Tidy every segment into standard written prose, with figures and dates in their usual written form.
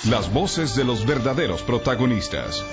Las voces de los verdaderos protagonistas.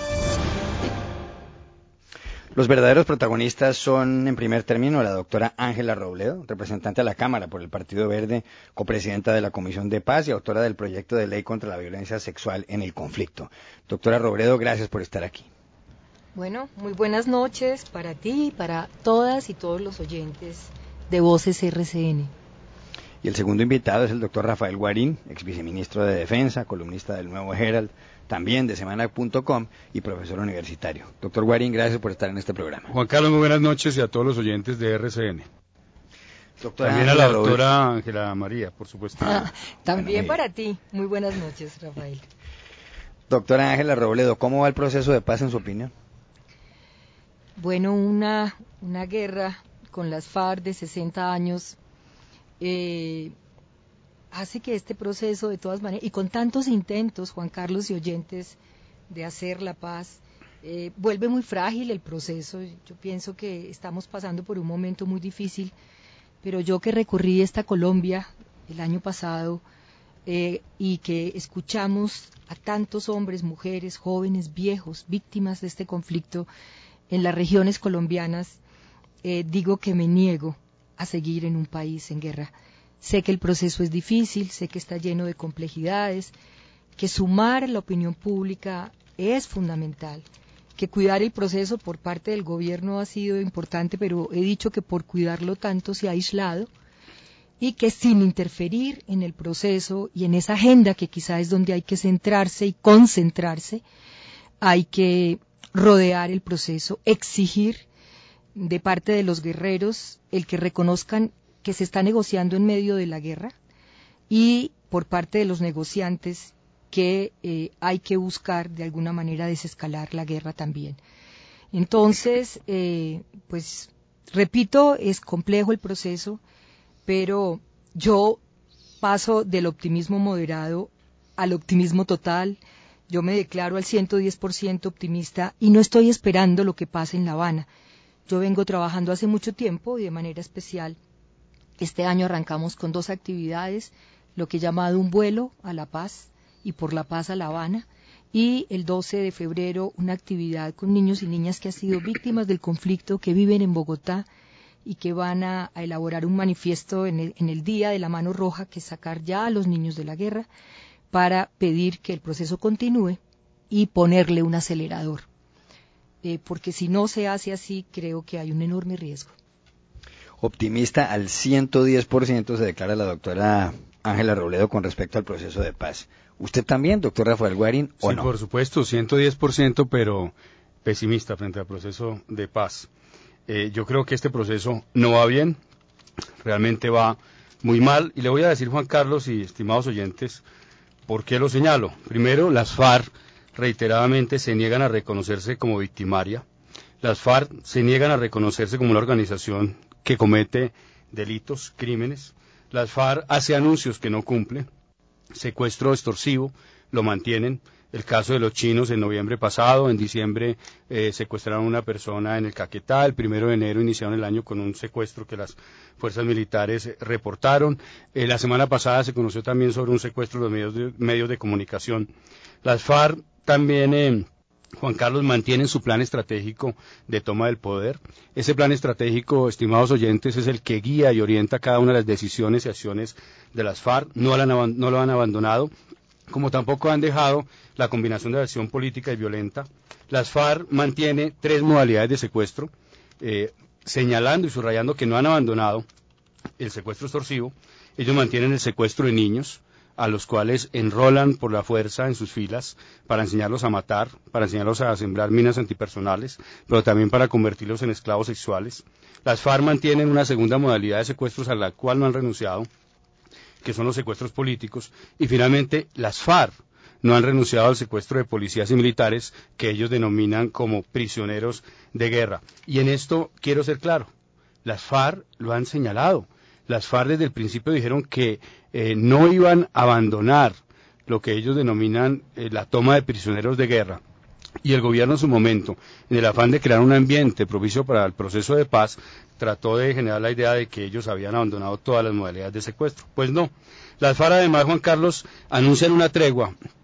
Los verdaderos protagonistas son, en primer término, la doctora Ángela Robledo, representante a la Cámara por el Partido Verde, copresidenta de la Comisión de Paz y autora del proyecto de ley contra la violencia sexual en el conflicto. Doctora Robledo, gracias por estar aquí. Bueno, muy buenas noches para ti y para todas y todos los oyentes de Voces RCN. Y el segundo invitado es el doctor Rafael Guarín, ex viceministro de Defensa, columnista del Nuevo Herald, también de Semana.com y profesor universitario. Doctor Guarín, gracias por estar en este programa. Juan Carlos, muy buenas noches y a todos los oyentes de RCN. También a la doctora Ángela María, por supuesto. También para ti, muy buenas noches, Rafael. Doctora Ángela Robledo, ¿cómo va el proceso de paz en su opinión? Bueno, una guerra con las FARC de 60 años hace que este proceso, de todas maneras, y con tantos intentos, Juan Carlos y oyentes, de hacer la paz, vuelve muy frágil el proceso. Yo pienso que estamos pasando por un momento muy difícil, pero yo que recorrí esta Colombia el año pasado y que escuchamos a tantos hombres, mujeres, jóvenes, viejos, víctimas de este conflicto en las regiones colombianas, digo que me niego a seguir en un país en guerra. Sé que el proceso es difícil, sé que está lleno de complejidades, que sumar a la opinión pública es fundamental, que cuidar el proceso por parte del gobierno ha sido importante, pero he dicho que por cuidarlo tanto se ha aislado, y que sin interferir en el proceso y en esa agenda que quizá es donde hay que centrarse y concentrarse, hay que rodear el proceso, exigir de parte de los guerreros el que reconozcan que se está negociando en medio de la guerra, y por parte de los negociantes que hay que buscar de alguna manera desescalar la guerra también. Entonces, pues repito, es complejo el proceso, pero yo paso del optimismo moderado al optimismo total. Yo me declaro al 110% optimista y no estoy esperando lo que pase en La Habana. Yo vengo trabajando hace mucho tiempo y de manera especial este año arrancamos con 2 actividades, lo que he llamado un vuelo a La Paz y por la paz a La Habana, y el 12 de febrero una actividad con niños y niñas que han sido víctimas del conflicto, que viven en Bogotá y que van a elaborar un manifiesto en el Día de la Mano Roja, que es sacar ya a los niños de la guerra, para pedir que el proceso continúe y ponerle un acelerador. Porque si no se hace así, creo que hay un enorme riesgo. Optimista al 110% se declara la doctora Ángela Robledo con respecto al proceso de paz. ¿Usted también, doctor Rafael Guarín, o no? Sí, por supuesto, 110%, pero pesimista frente al proceso de paz. Yo creo que este proceso no va bien, realmente va muy mal, y le voy a decir, Juan Carlos y estimados oyentes, ¿por qué lo señalo? Primero, las FARC reiteradamente se niegan a reconocerse como victimaria. Las FARC se niegan a reconocerse como una organización que comete delitos, crímenes. Las FARC hace anuncios que no cumple. Secuestro extorsivo, lo mantienen. El caso de los chinos en noviembre pasado, en diciembre secuestraron a una persona en el Caquetá, el 1 de enero iniciaron el año con un secuestro que las fuerzas militares reportaron. La semana pasada se conoció también sobre un secuestro de los medios de comunicación. Las FARC también, Juan Carlos, mantienen su plan estratégico de toma del poder. Ese plan estratégico, estimados oyentes, es el que guía y orienta cada una de las decisiones y acciones de las FARC. No lo han abandonado, como tampoco han dejado la combinación de acción política y violenta. Las FARC mantiene 3 modalidades de secuestro, señalando y subrayando que no han abandonado el secuestro extorsivo. Ellos mantienen el secuestro de niños, a los cuales enrolan por la fuerza en sus filas para enseñarlos a matar, para enseñarlos a sembrar minas antipersonales, pero también para convertirlos en esclavos sexuales. Las FARC mantienen una segunda modalidad de secuestros a la cual no han renunciado, que son los secuestros políticos, y finalmente las FARC no han renunciado al secuestro de policías y militares que ellos denominan como prisioneros de guerra. Y en esto quiero ser claro, las FARC lo han señalado. Las FARC desde el principio dijeron que no iban a abandonar lo que ellos denominan la toma de prisioneros de guerra. Y el gobierno en su momento, en el afán de crear un ambiente propicio para el proceso de paz, trató de generar la idea de que ellos habían abandonado todas las modalidades de secuestro. Pues no. Las FARC además, Juan Carlos, anuncian una tregua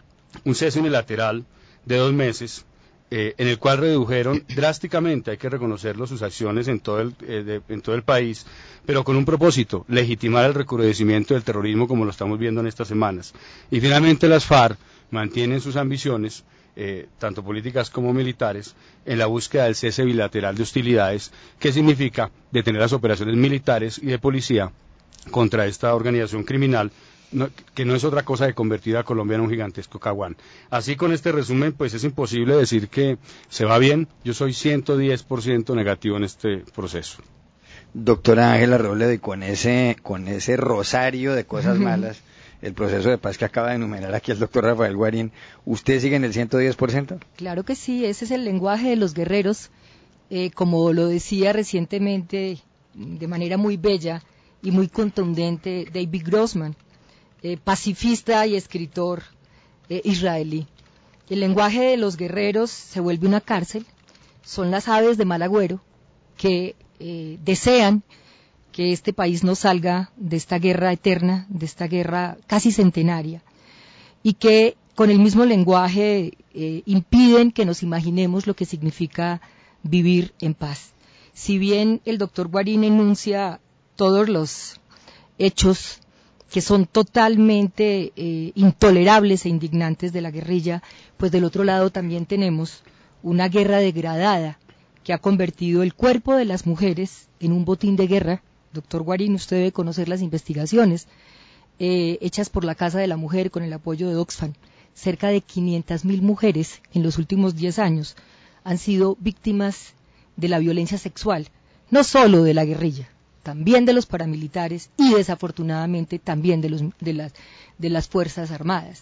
un cese unilateral de 2 meses, en el cual redujeron drásticamente, hay que reconocerlo, sus acciones en todo el país, pero con un propósito: legitimar el recrudecimiento del terrorismo como lo estamos viendo en estas semanas. Y finalmente las FARC mantienen sus ambiciones, tanto políticas como militares, en la búsqueda del cese bilateral de hostilidades, que significa detener las operaciones militares y de policía contra esta organización criminal, que no es otra cosa que convertir a Colombia en un gigantesco caguán. Así, con este resumen, pues es imposible decir que se va bien. Yo soy 110% negativo en este proceso. Doctora Ángela Robledo, y con ese rosario de cosas malas, el proceso de paz que acaba de enumerar aquí el doctor Rafael Guarín, ¿usted sigue en el 110%? Claro que sí, ese es el lenguaje de los guerreros, como lo decía recientemente de manera muy bella y muy contundente David Grossman, pacifista y escritor israelí. El lenguaje de los guerreros se vuelve una cárcel, son las aves de mal agüero que desean que este país no salga de esta guerra eterna, de esta guerra casi centenaria, y que con el mismo lenguaje impiden que nos imaginemos lo que significa vivir en paz. Si bien el doctor Guarín enuncia todos los hechos que son totalmente intolerables e indignantes de la guerrilla, pues del otro lado también tenemos una guerra degradada que ha convertido el cuerpo de las mujeres en un botín de guerra. Doctor Guarín, usted debe conocer las investigaciones hechas por la Casa de la Mujer con el apoyo de Oxfam. Cerca de 500.000 mujeres en los últimos 10 años han sido víctimas de la violencia sexual, no solo de la guerrilla, también de los paramilitares y desafortunadamente también de las Fuerzas Armadas.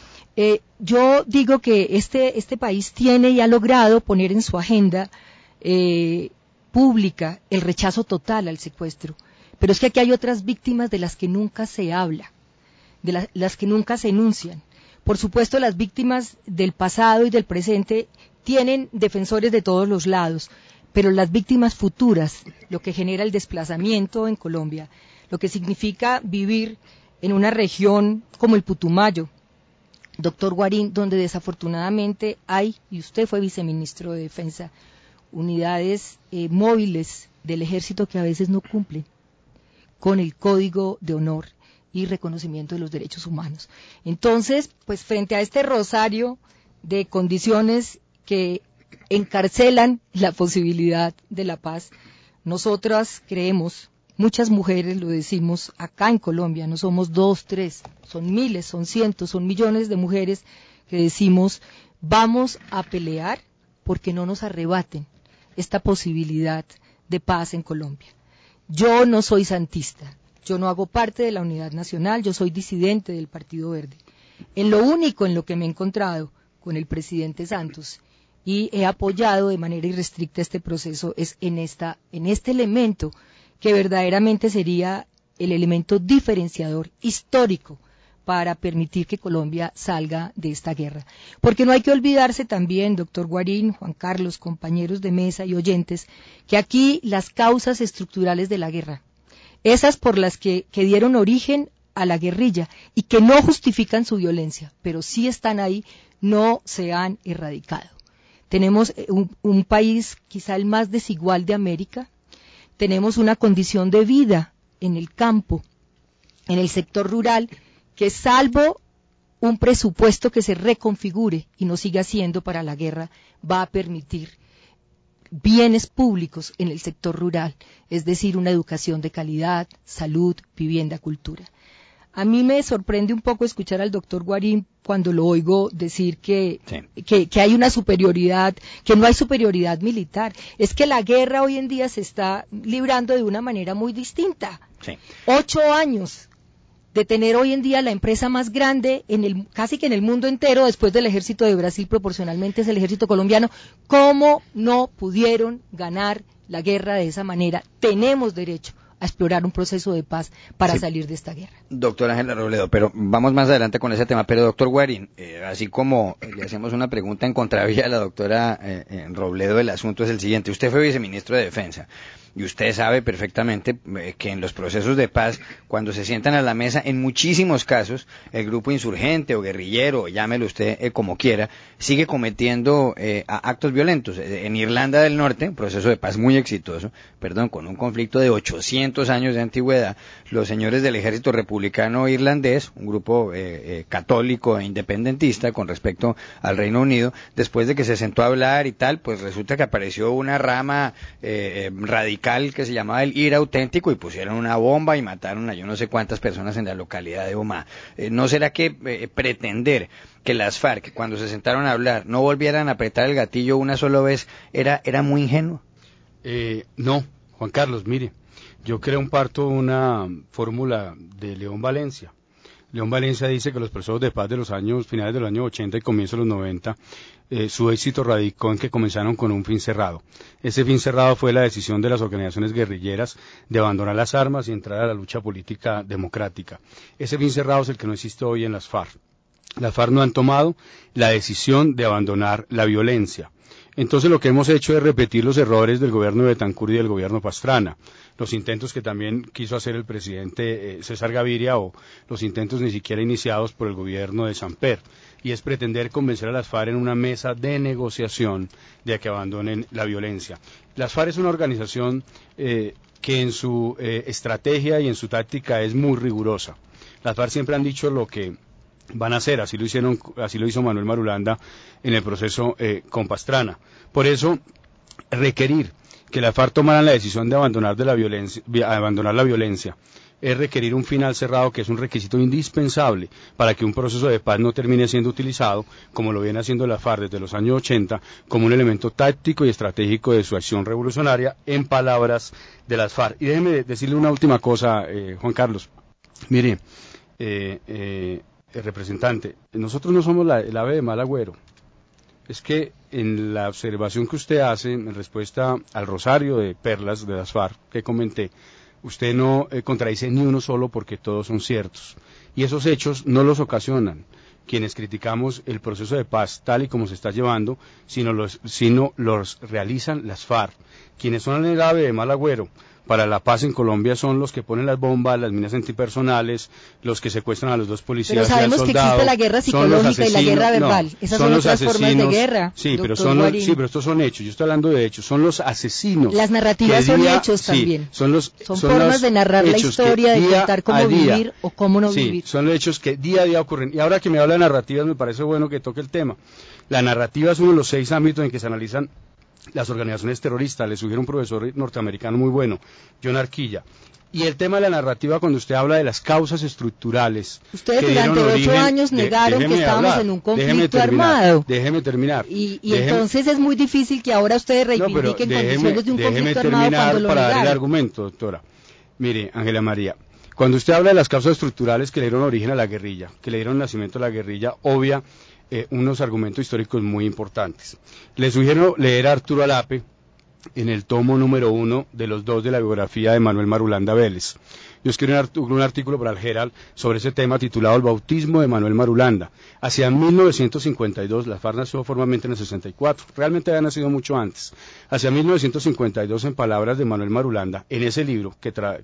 Yo digo que este país tiene y ha logrado poner en su agenda pública el rechazo total al secuestro, pero es que aquí hay otras víctimas de las que nunca se habla, de las que nunca se enuncian. Por supuesto, las víctimas del pasado y del presente tienen defensores de todos los lados, pero las víctimas futuras, lo que genera el desplazamiento en Colombia, lo que significa vivir en una región como el Putumayo, doctor Guarín, donde desafortunadamente hay, y usted fue viceministro de Defensa, unidades móviles del ejército que a veces no cumplen con el código de honor y reconocimiento de los derechos humanos. Entonces, pues frente a este rosario de condiciones que encarcelan la posibilidad de la paz, nosotras creemos, muchas mujeres lo decimos acá en Colombia, no somos 2, 3, son miles, son cientos, son millones de mujeres que decimos, vamos a pelear porque no nos arrebaten esta posibilidad de paz en Colombia. Yo no soy santista, yo no hago parte de la Unidad Nacional, yo soy disidente del Partido Verde. En lo único en lo que me he encontrado con el presidente Santos y he apoyado de manera irrestricta este proceso es en este elemento que verdaderamente sería el elemento diferenciador histórico para permitir que Colombia salga de esta guerra. Porque no hay que olvidarse también, doctor Guarín, Juan Carlos, compañeros de mesa y oyentes, que aquí las causas estructurales de la guerra, esas por las que dieron origen a la guerrilla y que no justifican su violencia, pero sí están ahí, no se han erradicado. Tenemos un país quizá el más desigual de América, tenemos una condición de vida en el campo, en el sector rural, que salvo un presupuesto que se reconfigure y no siga siendo para la guerra, va a permitir bienes públicos en el sector rural, es decir, una educación de calidad, salud, vivienda, cultura. A mí me sorprende un poco escuchar al doctor Guarín cuando lo oigo decir que hay una superioridad, que no hay superioridad militar. Es que la guerra hoy en día se está librando de una manera muy distinta. Sí. 8 años de tener hoy en día la empresa más grande casi que en el mundo entero, después del ejército de Brasil, proporcionalmente es el ejército colombiano. ¿Cómo no pudieron ganar la guerra de esa manera? Tenemos derecho a explorar un proceso de paz para salir de esta guerra. Doctor Ángela Robledo, pero vamos más adelante con ese tema. Pero doctor Guarín, así como le hacemos una pregunta en contravía a la doctora Robledo, el asunto es el siguiente. Usted fue viceministro de Defensa. y usted sabe perfectamente que en los procesos de paz, cuando se sientan a la mesa, en muchísimos casos, el grupo insurgente o guerrillero, llámelo usted como quiera, sigue cometiendo actos violentos. En Irlanda del Norte, un proceso de paz muy exitoso, con un conflicto de 800 años de antigüedad, los señores del ejército republicano irlandés, un grupo católico e independentista con respecto al Reino Unido, después de que se sentó a hablar y tal, pues resulta que apareció una rama radical que se llamaba el IRA auténtico y pusieron una bomba y mataron a yo no sé cuántas personas en la localidad de Omagh. ¿No será que pretender que las FARC, cuando se sentaron a hablar, no volvieran a apretar el gatillo una sola vez, era muy ingenuo? No, Juan Carlos, mire, yo comparto una fórmula de León Valencia. León Valencia dice que los procesos de paz de los años finales de los años 80 y comienzos de los 90, su éxito radicó en que comenzaron con un fin cerrado. Ese fin cerrado fue la decisión de las organizaciones guerrilleras de abandonar las armas y entrar a la lucha política democrática. Ese fin cerrado es el que no existe hoy en las FARC. Las FARC no han tomado la decisión de abandonar la violencia. Entonces lo que hemos hecho es repetir los errores del gobierno de Betancur y del gobierno Pastrana, los intentos que también quiso hacer el presidente César Gaviria o los intentos ni siquiera iniciados por el gobierno de Samper, y es pretender convencer a las FARC en una mesa de negociación de que abandonen la violencia. Las FARC es una organización que en su estrategia y en su táctica es muy rigurosa. Las FARC siempre han dicho lo que van a hacer, así lo hizo Manuel Marulanda en el proceso con Pastrana. Por eso, requerir que las FARC tomaran la decisión de abandonar la violencia es requerir un final cerrado, que es un requisito indispensable para que un proceso de paz no termine siendo utilizado, como lo viene haciendo la FARC desde los años 80, como un elemento táctico y estratégico de su acción revolucionaria, en palabras de las FARC. Y déjeme decirle una última cosa, Juan Carlos. Mire, el representante, nosotros no somos el ave de mal agüero. Es que en la observación que usted hace en respuesta al rosario de perlas de las FARC que comenté, usted no contradice ni uno solo, porque todos son ciertos. Y esos hechos no los ocasionan quienes criticamos el proceso de paz tal y como se está llevando, sino los realizan las FARC. Quienes son el ave de mal agüero para la paz en Colombia son los que ponen las bombas, las minas antipersonales, los que secuestran a los dos policías y al soldado. Pero sabemos que existe la guerra psicológica y la guerra verbal. Esas son otras formas de guerra. Sí, pero estos son hechos. Yo estoy hablando de hechos. Son los asesinos. Las narrativas son hechos también. Son formas de narrar la historia, de contar cómo vivir o cómo no vivir. Son los hechos que día a día ocurren. Y ahora que me habla de narrativas, me parece bueno que toque el tema. La narrativa es uno de los 6 ámbitos en que se analizan las organizaciones terroristas. Le sugiero un profesor norteamericano muy bueno, John Arquilla. Y el tema de la narrativa, cuando usted habla de las causas estructurales. Ustedes durante 8 años negaron que estábamos en un conflicto armado. Déjeme terminar. Y entonces es muy difícil que ahora ustedes reivindiquen condiciones de un conflicto armado cuando lo para negaron. dar el argumento, doctora. Mire, Ángela María, cuando usted habla de las causas estructurales que le dieron origen a la guerrilla, que le dieron nacimiento a la guerrilla, obvia unos argumentos históricos muy importantes. Le sugiero leer a Arturo Alape en el tomo número 1 de los 2 de la biografía de Manuel Marulanda Vélez. Yo escribí un artículo para el Herald sobre ese tema titulado El bautismo de Manuel Marulanda. Hacia 1952, la FARC nació formalmente en el 64, realmente había nacido mucho antes. Hacia 1952, en palabras de Manuel Marulanda, en ese libro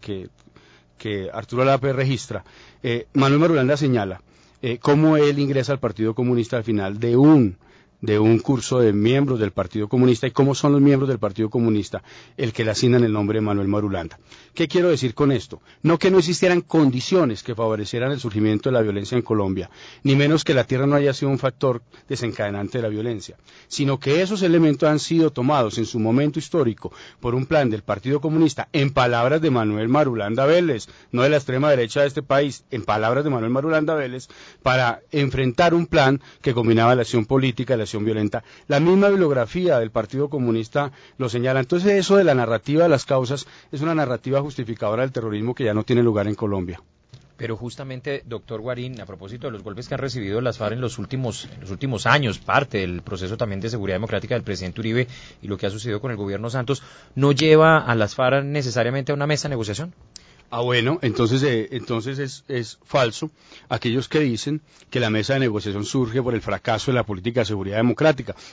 que Arturo Alape registra, Manuel Marulanda señala cómo él ingresa al Partido Comunista al final de un curso de miembros del Partido Comunista, y cómo son los miembros del Partido Comunista el que le asignan el nombre de Manuel Marulanda. ¿Qué quiero decir con esto? No que no existieran condiciones que favorecieran el surgimiento de la violencia en Colombia, ni menos que la tierra no haya sido un factor desencadenante de la violencia, sino que esos elementos han sido tomados en su momento histórico por un plan del Partido Comunista, en palabras de Manuel Marulanda Vélez, no de la extrema derecha de este país, en palabras de Manuel Marulanda Vélez, para enfrentar un plan que combinaba la acción política y la acción violenta. La misma bibliografía del Partido Comunista lo señala. Entonces eso de la narrativa de las causas es una narrativa justificadora del terrorismo que ya no tiene lugar en Colombia. Pero justamente, doctor Guarín, a propósito de los golpes que han recibido las FARC en los últimos años, parte del proceso también de seguridad democrática del presidente Uribe y lo que ha sucedido con el gobierno Santos, ¿no lleva a las FARC necesariamente a una mesa de negociación? Bueno, entonces es falso aquellos que dicen que la mesa de negociación surge por el fracaso de la política de seguridad democrática.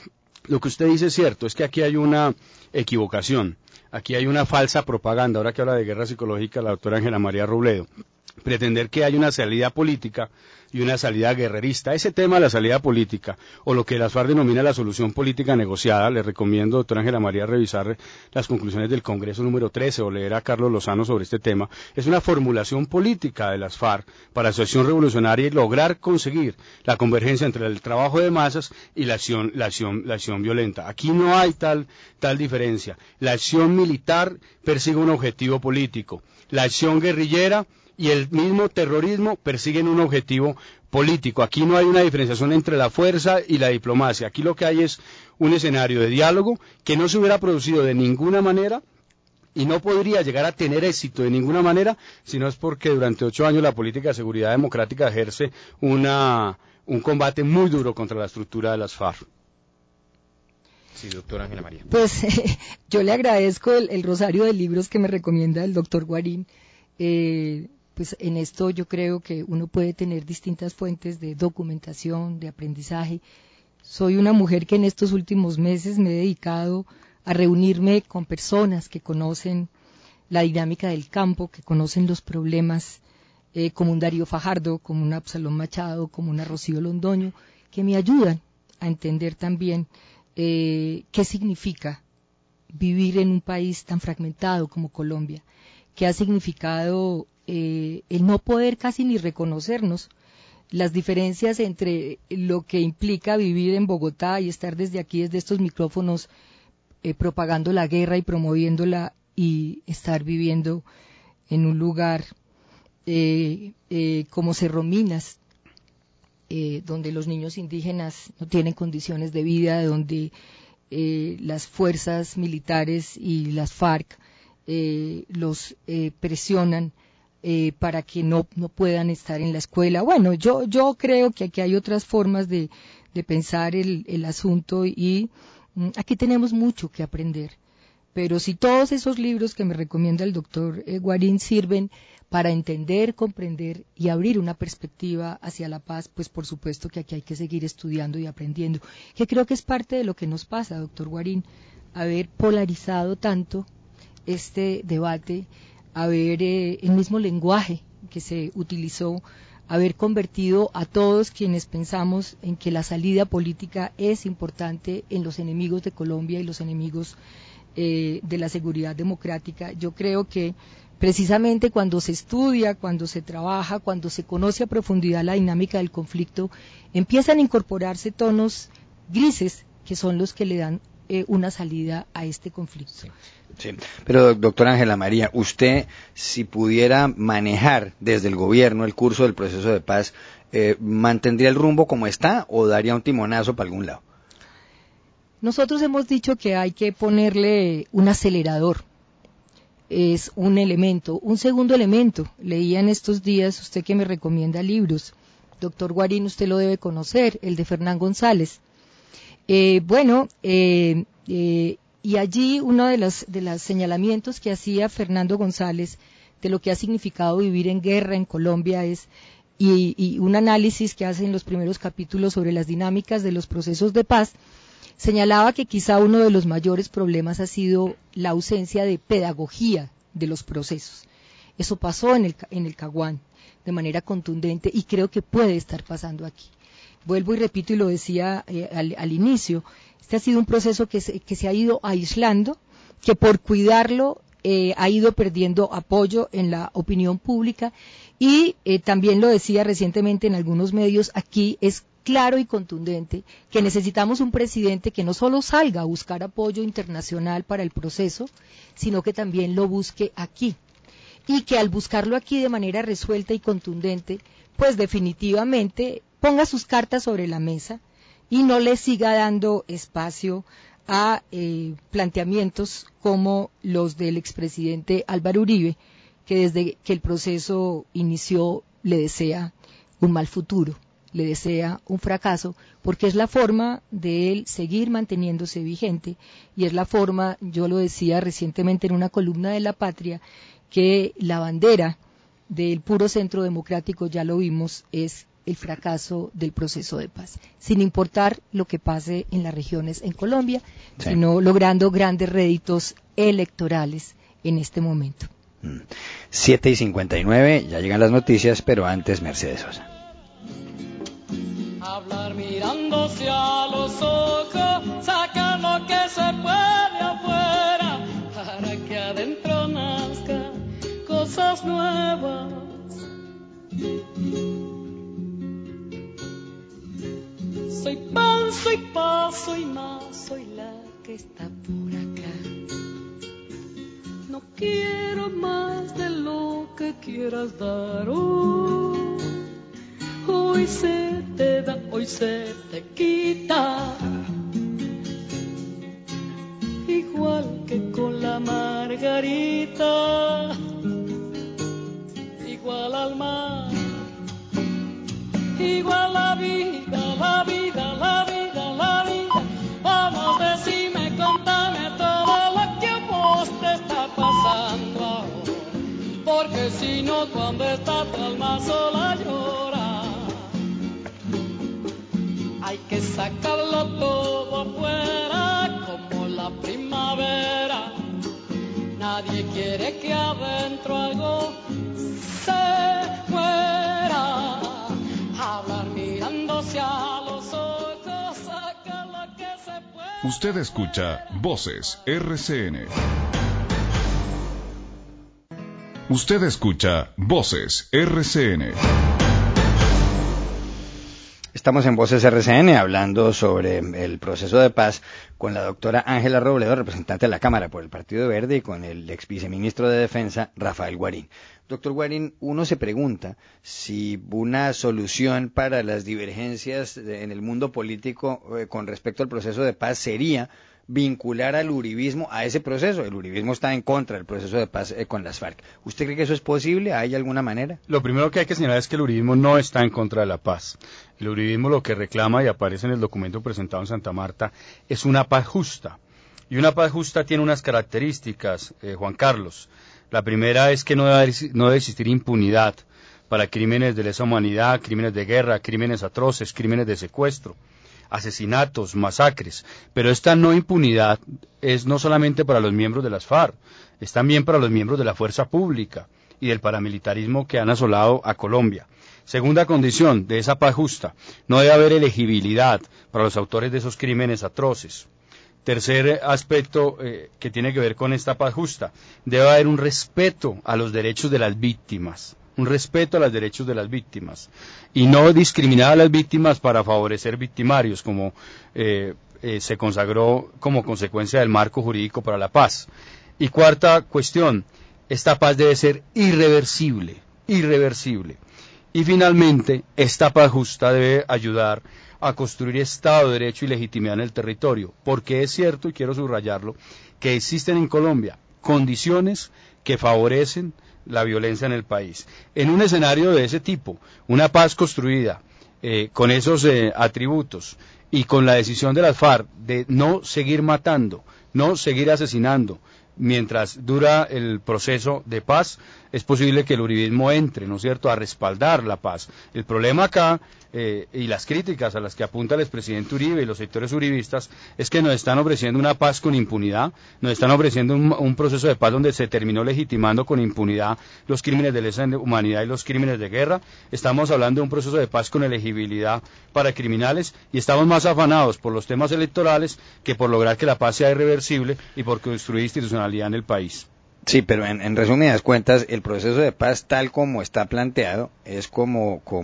Lo que usted dice es cierto, es que aquí hay una equivocación, aquí hay una falsa propaganda, ahora que habla de guerra psicológica la doctora Ángela María Robledo, pretender que hay una salida política y una salida guerrerista. Ese tema de la salida política, o lo que las FARC denomina la solución política negociada, le recomiendo, doctora Ángela María, revisar las conclusiones del Congreso número 13 o leer a Carlos Lozano sobre este tema. Es una formulación política de las FARC para su acción revolucionaria y lograr conseguir la convergencia entre el trabajo de masas y la acción violenta. Aquí no hay tal diferencia. La acción militar persigue un objetivo político. La acción guerrillera y el mismo terrorismo persiguen un objetivo político. Aquí no hay una diferenciación entre la fuerza y la diplomacia. Aquí lo que hay es un escenario de diálogo que no se hubiera producido de ninguna manera y no podría llegar a tener éxito de ninguna manera, si no es porque durante 8 años la política de seguridad democrática ejerce un combate muy duro contra la estructura de las FARC. Sí, doctora Ángela María. Pues yo le agradezco el rosario de libros que me recomienda el doctor Guarín. Pues en esto yo creo que uno puede tener distintas fuentes de documentación, de aprendizaje. Soy una mujer que en estos últimos meses me he dedicado a reunirme con personas que conocen la dinámica del campo, que conocen los problemas, como un Darío Fajardo, como un Absalón Machado, como una Rocío Londoño, que me ayudan a entender también qué significa vivir en un país tan fragmentado como Colombia, qué ha significado el no poder casi ni reconocernos, las diferencias entre lo que implica vivir en Bogotá y estar desde aquí, desde estos micrófonos, propagando la guerra y promoviéndola, y estar viviendo en un lugar como Cerro Minas, donde los niños indígenas no tienen condiciones de vida, donde las fuerzas militares y las FARC los presionan para que no puedan estar en la escuela. Bueno, yo creo que aquí hay otras formas de pensar el asunto, y aquí tenemos mucho que aprender. Pero si todos esos libros que me recomienda el doctor Guarín sirven para entender, comprender y abrir una perspectiva hacia la paz, pues por supuesto que aquí hay que seguir estudiando y aprendiendo, que creo que es parte de lo que nos pasa, doctor Guarín, haber polarizado tanto este debate, haber el mismo lenguaje que se utilizó, haber convertido a todos quienes pensamos en que la salida política es importante en los enemigos de Colombia y los enemigos de la seguridad democrática. Yo creo que precisamente cuando se estudia, cuando se trabaja, cuando se conoce a profundidad la dinámica del conflicto, empiezan a incorporarse tonos grises que son los que le dan una salida a este conflicto. Sí, pero doctora Ángela María, usted, si pudiera manejar desde el gobierno el curso del proceso de paz, ¿mantendría el rumbo como está o daría un timonazo para algún lado? Nosotros hemos dicho que hay que ponerle un acelerador, es un elemento. Un segundo elemento, leía en estos días, usted que me recomienda libros, doctor Guarín, usted lo debe conocer, el de Fernán González. Y allí uno de los señalamientos que hacía Fernando González de lo que ha significado vivir en guerra en Colombia es, y un análisis que hace en los primeros capítulos sobre las dinámicas de los procesos de paz, señalaba que quizá uno de los mayores problemas ha sido la ausencia de pedagogía de los procesos. Eso pasó en el Caguán de manera contundente y creo que puede estar pasando aquí. Vuelvo y repito, y lo decía al inicio, este ha sido un proceso que se ha ido aislando, que por cuidarlo ha ido perdiendo apoyo en la opinión pública, y también lo decía recientemente en algunos medios, aquí es claro y contundente que necesitamos un presidente que no solo salga a buscar apoyo internacional para el proceso, sino que también lo busque aquí, y que al buscarlo aquí de manera resuelta y contundente, pues definitivamente ponga sus cartas sobre la mesa y no le siga dando espacio a planteamientos como los del expresidente Álvaro Uribe, que desde que el proceso inició le desea un mal futuro, le desea un fracaso, porque es la forma de él seguir manteniéndose vigente, y es la forma, yo lo decía recientemente en una columna de La Patria, que la bandera del puro centro democrático, ya lo vimos, es el fracaso del proceso de paz, sin importar lo que pase en las regiones en Colombia, sí, sino logrando grandes réditos electorales en este momento. 7:59, ya llegan las noticias, pero antes Mercedes Sosa. Hablar mirándose a los ojos, sacar lo que se puede afuera, para que adentro nazcan cosas nuevas. Soy pan, soy paz, soy más, soy la que está por acá. No quiero más de lo que quieras dar hoy. Hoy se te da, hoy se te quita. Igual que con la margarita, igual al mar, igual la vida, la vida, la vida, la vida. Vamos, decime, contame todo lo que a vos te está pasando ahora, porque si no, cuando está tu alma sola llora. Hay que sacarlo todo afuera como la primavera. Nadie quiere que adentro algo se muera. Hablar mirándose a los ojos, sacar lo que se puede. Usted escucha Voces RCN. Usted escucha Voces RCN. Estamos en Voces RCN hablando sobre el proceso de paz con la doctora Ángela Robledo, representante de la Cámara por el Partido Verde, y con el ex viceministro de Defensa, Rafael Guarín. Doctor Guarín, uno se pregunta si una solución para las divergencias en el mundo político con respecto al proceso de paz sería vincular al uribismo a ese proceso. El uribismo está en contra del proceso de paz con las FARC. ¿Usted cree que eso es posible? ¿Hay alguna manera? Lo primero que hay que señalar es que el uribismo no está en contra de la paz. El uribismo lo que reclama, y aparece en el documento presentado en Santa Marta, es una paz justa. Y una paz justa tiene unas características, Juan Carlos. La primera es que no debe existir impunidad para crímenes de lesa humanidad, crímenes de guerra, crímenes atroces, crímenes de secuestro, asesinatos, masacres, pero esta no impunidad es no solamente para los miembros de las FARC, es también para los miembros de la fuerza pública y del paramilitarismo que han asolado a Colombia. Segunda condición de esa paz justa, no debe haber elegibilidad para los autores de esos crímenes atroces. Tercer aspecto que tiene que ver con esta paz justa, debe haber un respeto a los derechos de las víctimas. Un respeto a los derechos de las víctimas y no discriminar a las víctimas para favorecer victimarios, como se consagró como consecuencia del marco jurídico para la paz. Y cuarta cuestión, esta paz debe ser irreversible, irreversible. Y finalmente, esta paz justa debe ayudar a construir Estado de Derecho y legitimidad en el territorio, porque es cierto, y quiero subrayarlo, que existen en Colombia condiciones que favorecen la violencia en el país. En un escenario de ese tipo, una paz construida con esos atributos y con la decisión de las FARC de no seguir matando, no seguir asesinando, mientras dura el proceso de paz, es posible que el uribismo entre, ¿no es cierto?, a respaldar la paz. El problema acá, y las críticas a las que apunta el expresidente Uribe y los sectores uribistas, es que nos están ofreciendo una paz con impunidad, nos están ofreciendo un proceso de paz donde se terminó legitimando con impunidad los crímenes de lesa humanidad y los crímenes de guerra. Estamos hablando de un proceso de paz con elegibilidad para criminales y estamos más afanados por los temas electorales que por lograr que la paz sea irreversible y por construir institucionalidad en el país. Sí, pero en resumidas cuentas, el proceso de paz tal como está planteado es con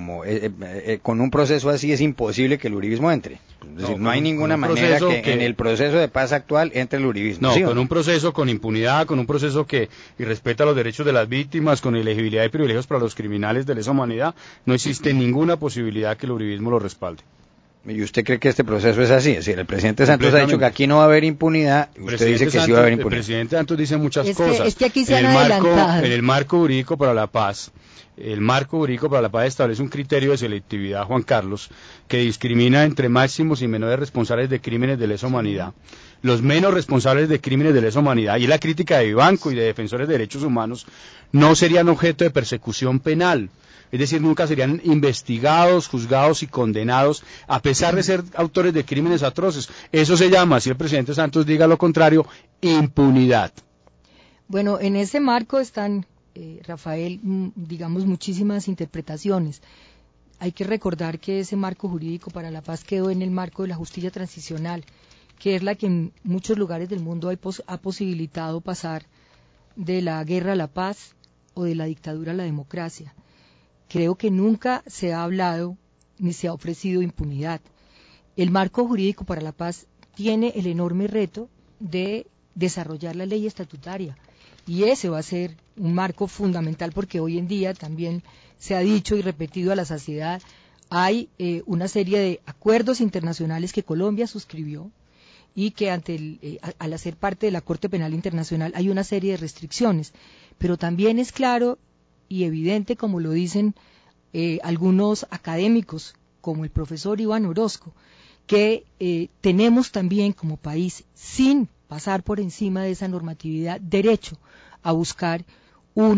un proceso así es imposible que el uribismo entre. Es decir, no hay ninguna manera que en el proceso de paz actual entre el uribismo. No, ¿sí con un proceso con impunidad, con un proceso que respeta los derechos de las víctimas, con elegibilidad y privilegios para los criminales de lesa humanidad, no existe ninguna posibilidad que el uribismo lo respalde. ¿Y usted cree que este proceso es así? Es decir, el presidente Santos ha dicho que aquí no va a haber impunidad, y usted dice que sí va a haber impunidad. El presidente Santos dice muchas cosas. Es que aquí se han adelantado. En el marco jurídico para la paz, el marco jurídico para la paz establece un criterio de selectividad, Juan Carlos, que discrimina entre máximos y menores responsables de crímenes de lesa humanidad. los menos responsables de crímenes de lesa humanidad, y la crítica de Vivanco y de defensores de derechos humanos, no serían objeto de persecución penal. Es decir, nunca serían investigados, juzgados y condenados, a pesar de ser autores de crímenes atroces. Eso se llama, si el presidente Santos diga lo contrario, impunidad. Bueno, en ese marco están, Rafael, digamos, muchísimas interpretaciones. Hay que recordar que ese marco jurídico para la paz quedó en el marco de la justicia transicional, que es la que en muchos lugares del mundo ha posibilitado pasar de la guerra a la paz o de la dictadura a la democracia. Creo que nunca se ha hablado ni se ha ofrecido impunidad. El marco jurídico para la paz tiene el enorme reto de desarrollar la ley estatutaria, y ese va a ser un marco fundamental, porque hoy en día también se ha dicho y repetido a la saciedad, hay una serie de acuerdos internacionales que Colombia suscribió y que al hacer parte de la Corte Penal Internacional hay una serie de restricciones, pero también es claro y evidente, como lo dicen algunos académicos, como el profesor Iván Orozco, que tenemos también como país, sin pasar por encima de esa normatividad, derecho a buscar un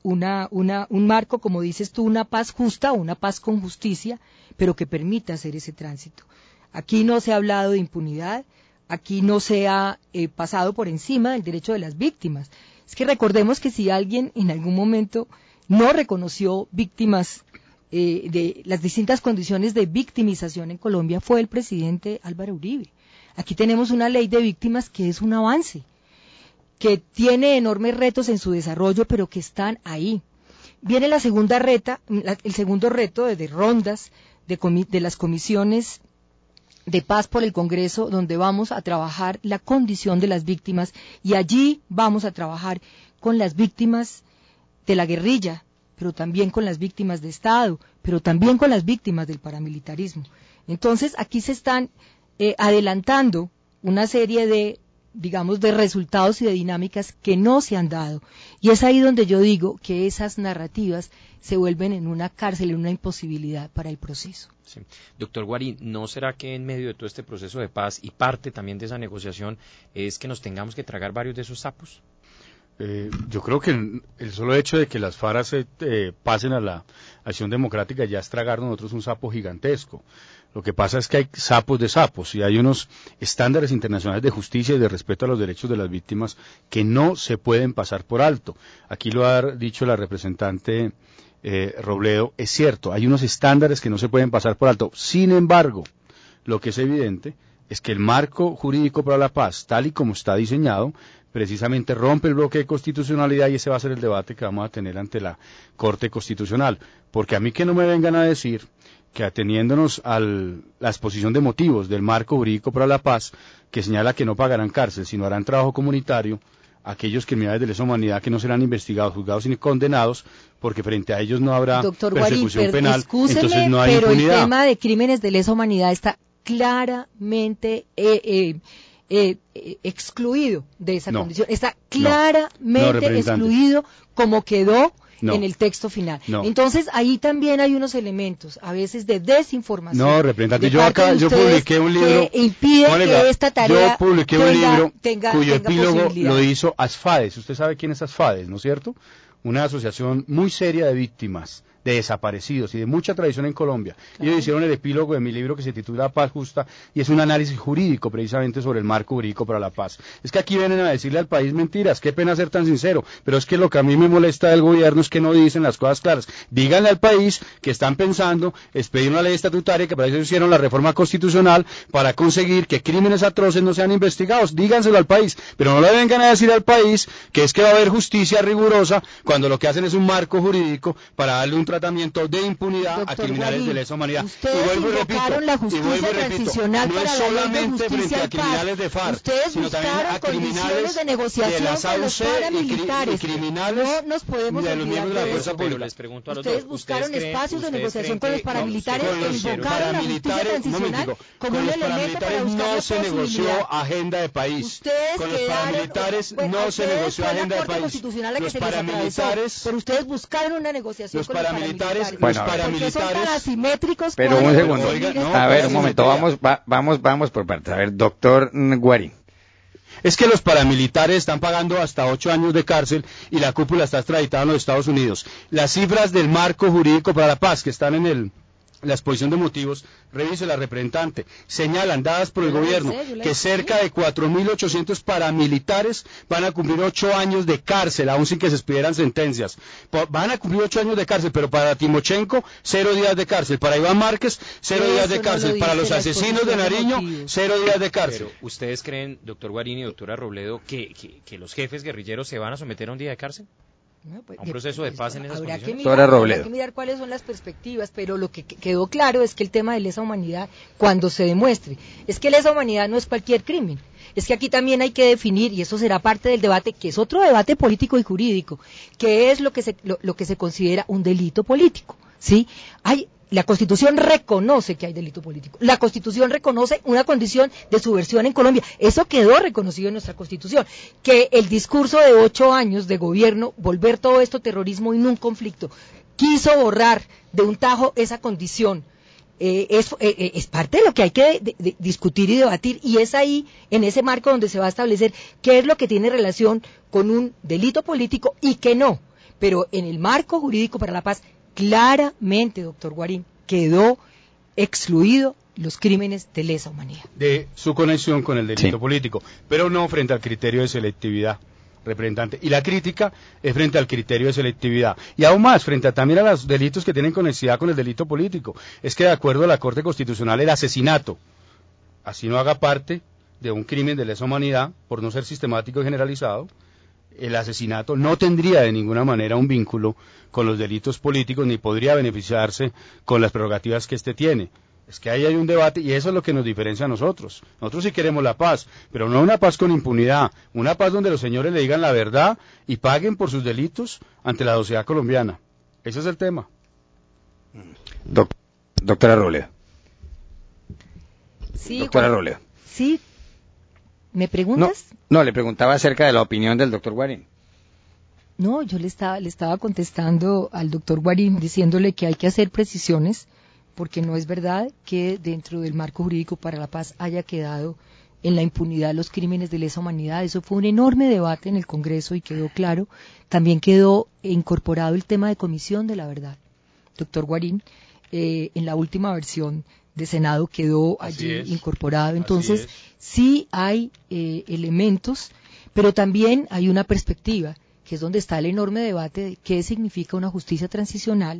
marco, como dices tú, una paz justa, una paz con justicia, pero que permita hacer ese tránsito. Aquí no se ha hablado de impunidad, aquí no se ha pasado por encima del derecho de las víctimas. Es que recordemos que si alguien en algún momento no reconoció víctimas de las distintas condiciones de victimización en Colombia, fue el presidente Álvaro Uribe. Aquí tenemos una ley de víctimas que es un avance, que tiene enormes retos en su desarrollo, pero que están ahí. Viene el segundo reto de rondas de las comisiones de paz por el Congreso, donde vamos a trabajar la condición de las víctimas, y allí vamos a trabajar con las víctimas de la guerrilla, pero también con las víctimas de Estado, pero también con las víctimas del paramilitarismo. Entonces, aquí se están adelantando una serie de, digamos, de resultados y de dinámicas que no se han dado. Y es ahí donde yo digo que esas narrativas se vuelven en una cárcel, en una imposibilidad para el proceso. Sí. Doctor Guarín, ¿no será que en medio de todo este proceso de paz y parte también de esa negociación es que nos tengamos que tragar varios de esos sapos? Yo creo que el solo hecho de que las FARC pasen a la acción democrática ya es tragarnos nosotros un sapo gigantesco. Lo que pasa es que hay sapos de sapos y hay unos estándares internacionales de justicia y de respeto a los derechos de las víctimas que no se pueden pasar por alto. Aquí lo ha dicho la representante Robledo, es cierto, hay unos estándares que no se pueden pasar por alto. Sin embargo, lo que es evidente es que el marco jurídico para la paz, tal y como está diseñado, precisamente rompe el bloque de constitucionalidad, y ese va a ser el debate que vamos a tener ante la Corte Constitucional. Porque a mí que no me vengan a decir que, ateniéndonos a la exposición de motivos del marco jurídico para la paz, que señala que no pagarán cárcel, sino harán trabajo comunitario, aquellos criminales de lesa humanidad que no serán investigados, juzgados ni condenados, porque frente a ellos no habrá persecución penal, entonces no hay pero impunidad. El tema de crímenes de lesa humanidad está claramente excluido de esa condición, está claramente excluido como quedó en el texto final. Entonces ahí también hay unos elementos a veces de desinformación. No, representante, yo publiqué un libro que impiden que esta tarea yo publiqué un libro cuyo epílogo lo hizo ASFADES. Usted sabe quién es ASFADES, ¿no es cierto? Una asociación muy seria de víctimas, de desaparecidos y de mucha tradición en Colombia. Claro. Ellos hicieron el epílogo de mi libro que se titula Paz Justa, y es un análisis jurídico precisamente sobre el marco jurídico para la paz. Es que aquí vienen a decirle al país mentiras, qué pena ser tan sincero, pero es que lo que a mí me molesta del gobierno es que no dicen las cosas claras. Díganle al país que están pensando expedir una ley estatutaria, que para eso hicieron la reforma constitucional, para conseguir que crímenes atroces no sean investigados. Díganselo al país, pero no le vengan a decir al país que es que va a haber justicia rigurosa cuando lo que hacen es un marco jurídico para darle un tratamiento de impunidad a criminales Guarín, de lesa humanidad. Ustedes invocaron la justicia transicional no es para la ley de solamente frente justicia a criminales de FARC, ustedes sino también a criminales de negociación de la con los SAUC paramilitares. y criminales no nos podemos de los miembros de la de fuerza eso. pública. Les pregunto a los Ustedes dos, buscaron espacios de negociación con los paramilitares con e los invocaron la justicia transicional como un elemento para buscar no la se negoció posibilidad. agenda de país. Ustedes Con los paramilitares no se negoció agenda de país. Los paramilitares, pero ustedes buscaron una negociación con los paramilitares. Los Porque son tan paramilitares. asimétricos. Pero un segundo. Oiga, no, a ver, un momento, vamos por partes. A ver, doctor Guarín, es que los paramilitares están pagando hasta 8 años de cárcel y la cúpula está extraditada en los Estados Unidos. Las cifras del marco jurídico para la paz que están en la exposición de motivos, revise la representante, señalan, dadas por el gobierno, que cerca de 4.800 paramilitares van a cumplir 8 años de cárcel, aún sin que se expidieran sentencias. Van a cumplir 8 años de cárcel, pero para Timochenko, 0 días de cárcel. Para Iván Márquez, 0 días de cárcel. Para los asesinos de Nariño, 0 días de cárcel. Pero, ¿ustedes creen, doctor Guarín y doctora Robledo, que los jefes guerrilleros se van a someter a un día de cárcel? No, pues, ¿A un proceso de paz en esas condiciones? Habrá que mirar cuáles son las perspectivas, pero lo que quedó claro es que el tema de lesa humanidad, cuando se demuestre, es que lesa humanidad no es cualquier crimen. Es que aquí también hay que definir, y eso será parte del debate, que es otro debate político y jurídico, que es lo que se considera un delito político, ¿sí? La Constitución reconoce que hay delito político. La Constitución reconoce una condición de subversión en Colombia. Eso quedó reconocido en nuestra Constitución. Que el discurso de 8 años de gobierno, volver todo esto terrorismo y no un conflicto, quiso borrar de un tajo esa condición. Es parte de lo que hay que de discutir y debatir, y es ahí, en ese marco, donde se va a establecer qué es lo que tiene relación con un delito político y qué no. Pero en el marco jurídico para la paz, claramente, doctor Guarín, quedó excluido los crímenes de lesa humanidad. De su conexión con el delito político, pero no frente al criterio de selectividad, representante. Y la crítica es frente al criterio de selectividad. Y aún más, frente también a los delitos que tienen conexidad con el delito político. Es que de acuerdo a la Corte Constitucional, el asesinato, así no haga parte de un crimen de lesa humanidad, por no ser sistemático y generalizado, el asesinato no tendría de ninguna manera un vínculo con los delitos políticos ni podría beneficiarse con las prerrogativas que éste tiene. Es que ahí hay un debate y eso es lo que nos diferencia a nosotros. Nosotros sí queremos la paz, pero no una paz con impunidad, una paz donde los señores le digan la verdad y paguen por sus delitos ante la sociedad colombiana. Ese es el tema. Doctora Robledo. Sí, doctora Robledo. Sí. ¿Me preguntas? No, le preguntaba acerca de la opinión del doctor Guarín. No, yo le estaba contestando al doctor Guarín diciéndole que hay que hacer precisiones, porque no es verdad que dentro del marco jurídico para la paz haya quedado en la impunidad los crímenes de lesa humanidad. Eso fue un enorme debate en el Congreso y quedó claro. También quedó incorporado el tema de comisión de la verdad. Doctor Guarín, en la última versión de Senado quedó allí incorporado. Entonces, sí hay elementos, pero también hay una perspectiva, que es donde está el enorme debate de qué significa una justicia transicional,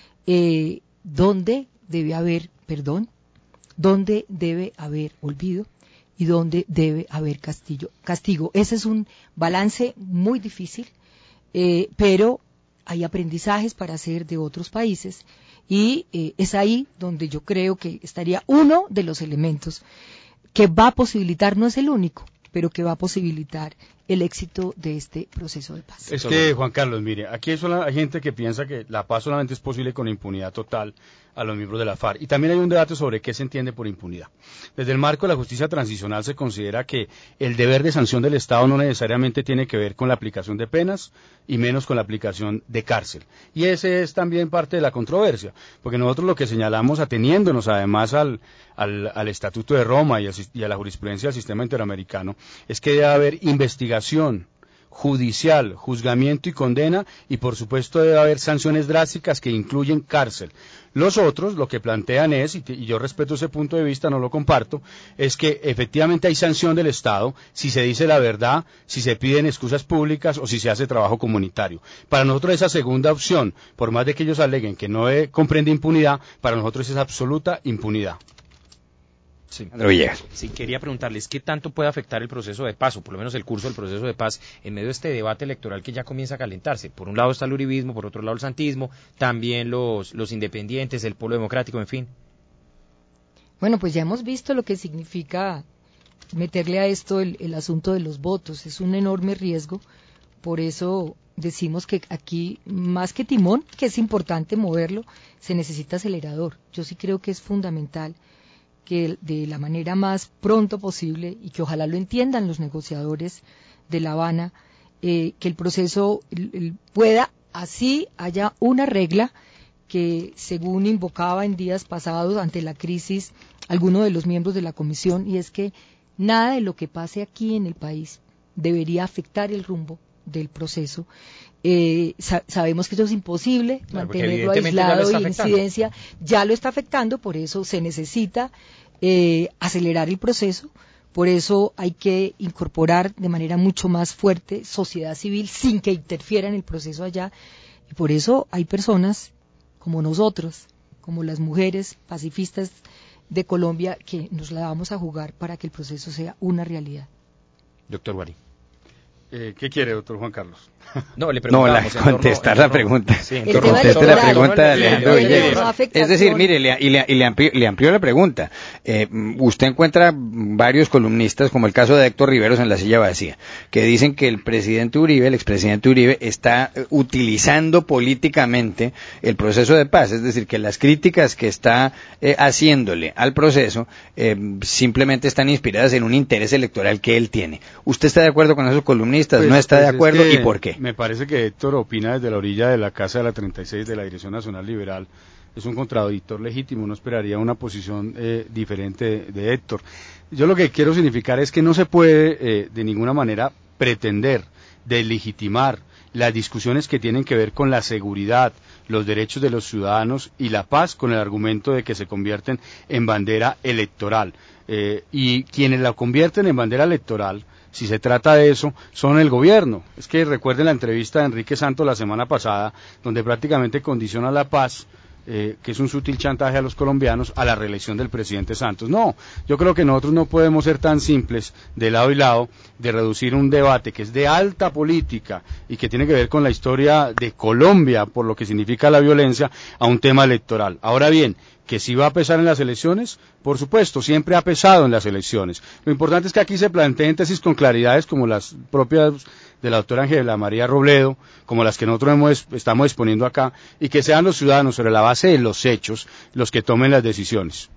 dónde debe haber perdón, dónde debe haber olvido y dónde debe haber castigo. Ese es un balance muy difícil, pero hay aprendizajes para hacer de otros países. Y es ahí donde yo creo que estaría uno de los elementos que va a posibilitar, no es el único, pero que va a posibilitar el éxito de este proceso de paz. Es que, Juan Carlos, mire, aquí hay gente que piensa que la paz solamente es posible con impunidad total a los miembros de la FARC. Y también hay un debate sobre qué se entiende por impunidad. Desde el marco de la justicia transicional se considera que el deber de sanción del Estado no necesariamente tiene que ver con la aplicación de penas y menos con la aplicación de cárcel. Y ese es también parte de la controversia, porque nosotros lo que señalamos, ateniéndonos además al Estatuto de Roma y a la jurisprudencia del sistema interamericano, es que debe haber investigación judicial, juzgamiento y condena, y por supuesto debe haber sanciones drásticas que incluyen cárcel. Los otros lo que plantean es, y yo respeto ese punto de vista, no lo comparto, es que efectivamente hay sanción del Estado si se dice la verdad, si se piden excusas públicas o si se hace trabajo comunitario. Para nosotros esa segunda opción, por más de que ellos aleguen que no comprende impunidad, para nosotros es absoluta impunidad. Sí. Villegas. Sí, quería preguntarles qué tanto puede afectar el proceso de paz, o por lo menos el curso del proceso de paz, en medio de este debate electoral que ya comienza a calentarse. Por un lado está el uribismo, por otro lado el santismo, también los independientes, el polo democrático, en fin. Bueno, pues ya hemos visto lo que significa meterle a esto el asunto de los votos. Es un enorme riesgo, por eso decimos que aquí, más que timón, que es importante moverlo, se necesita acelerador. Yo sí creo que es fundamental que de la manera más pronto posible, y que ojalá lo entiendan los negociadores de La Habana, que el proceso pueda, así haya una regla que, según invocaba en días pasados ante la crisis alguno de los miembros de la comisión, y es que Nada de lo que pase aquí en el país debería afectar el rumbo del proceso. Sabemos que eso es imposible, claro, mantenerlo aislado y incidencia ya lo está afectando, por eso se necesita acelerar el proceso, por eso hay que incorporar de manera mucho más fuerte sociedad civil sin que interfiera en el proceso allá, y por eso hay personas como nosotros, como las mujeres pacifistas de Colombia, que nos la vamos a jugar para que el proceso sea una realidad. Doctor Guarín. ¿Qué quiere, doctor Juan Carlos? No, le preguntamos. Contestar la pregunta. Sí, conteste la pregunta de Alejandro Villegas. No, es decir, mire, le amplió la pregunta. Usted encuentra varios columnistas, como el caso de Héctor Riveros en La Silla Vacía, que dicen que el presidente Uribe, el expresidente Uribe, está utilizando políticamente el proceso de paz. Es decir, que las críticas que está haciéndole al proceso simplemente están inspiradas en un interés electoral que él tiene. ¿Usted está de acuerdo con esos columnistas? ¿No está de acuerdo? ¿Y por qué? Me parece que Héctor opina desde la orilla de la casa de la 36 de la Dirección Nacional Liberal. Es un contradictor legítimo, uno esperaría una posición diferente de Héctor. Yo lo que quiero significar es que no se puede de ninguna manera pretender deslegitimar las discusiones que tienen que ver con la seguridad, los derechos de los ciudadanos y la paz con el argumento de que se convierten en bandera electoral. Y quienes la convierten en bandera electoral, si se trata de eso, son el gobierno. Es que recuerden la entrevista de Enrique Santos la semana pasada, donde prácticamente condiciona la paz, que es un sutil chantaje a los colombianos, a la reelección del presidente Santos. No, yo creo que nosotros no podemos ser tan simples de lado y lado de reducir un debate que es de alta política y que tiene que ver con la historia de Colombia, por lo que significa la violencia, a un tema electoral. Ahora bien, que sí va a pesar en las elecciones, por supuesto, siempre ha pesado en las elecciones. Lo importante es que aquí se planteen tesis con claridades como las propias de la doctora Ángela María Robledo, como las que nosotros estamos exponiendo acá, y que sean los ciudadanos, sobre la base de los hechos, los que tomen las decisiones.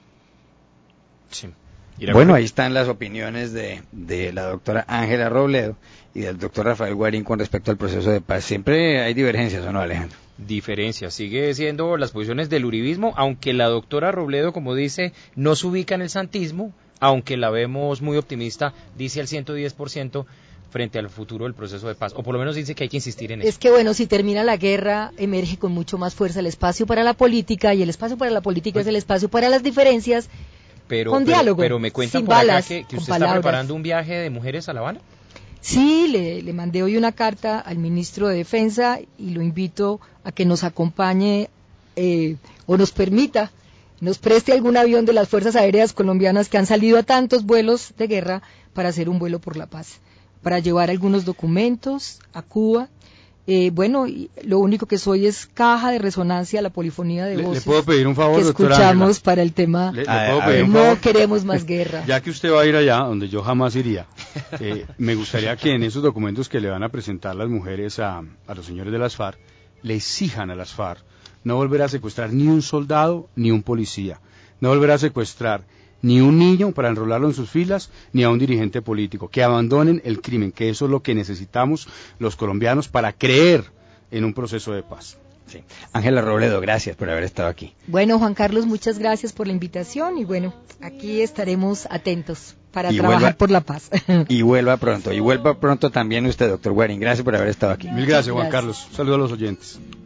Sí. Bueno, ahí están las opiniones de la doctora Ángela Robledo y del doctor Rafael Guarín con respecto al proceso de paz. Siempre hay divergencias, ¿o no, Alejandro? Diferencia, sigue siendo las posiciones del uribismo, aunque la doctora Robledo, como dice, no se ubica en el santismo, aunque la vemos muy optimista, dice al 110% frente al futuro del proceso de paz, o por lo menos dice que hay que insistir en eso. Es que bueno, si termina la guerra, emerge con mucho más fuerza el espacio para la política, y el espacio para la política es el espacio para las diferencias, con diálogo, pero me cuentan sin por acá balas, que usted está palabras. preparando un viaje de mujeres a La Habana. Sí, le mandé hoy una carta al ministro de Defensa y lo invito a que nos acompañe o nos permita, nos preste algún avión de las Fuerzas Aéreas colombianas que han salido a tantos vuelos de guerra para hacer un vuelo por la paz, para llevar algunos documentos a Cuba. Bueno, lo único que soy es caja de resonancia, la polifonía de voces. ¿Le puedo pedir un favor, que doctora escuchamos Ángela? para el tema. ¿Le puedo pedir un no favor? queremos más guerra. Ya que usted va a ir allá, donde yo jamás iría, me gustaría que en esos documentos que le van a presentar las mujeres a los señores de las FARC, le exijan a las FARC no volver a secuestrar ni un soldado ni un policía, no volver a secuestrar ni un niño para enrolarlo en sus filas, ni a un dirigente político, que abandonen el crimen, que eso es lo que necesitamos los colombianos para creer en un proceso de paz. Sí. Ángela Robledo, gracias por haber estado aquí. Bueno, Juan Carlos, muchas gracias por la invitación y bueno, aquí estaremos atentos para trabajar por la paz. Y vuelva pronto también usted, doctor Guarín, gracias por haber estado aquí. Mil gracias, Juan Carlos. Saludos a los oyentes.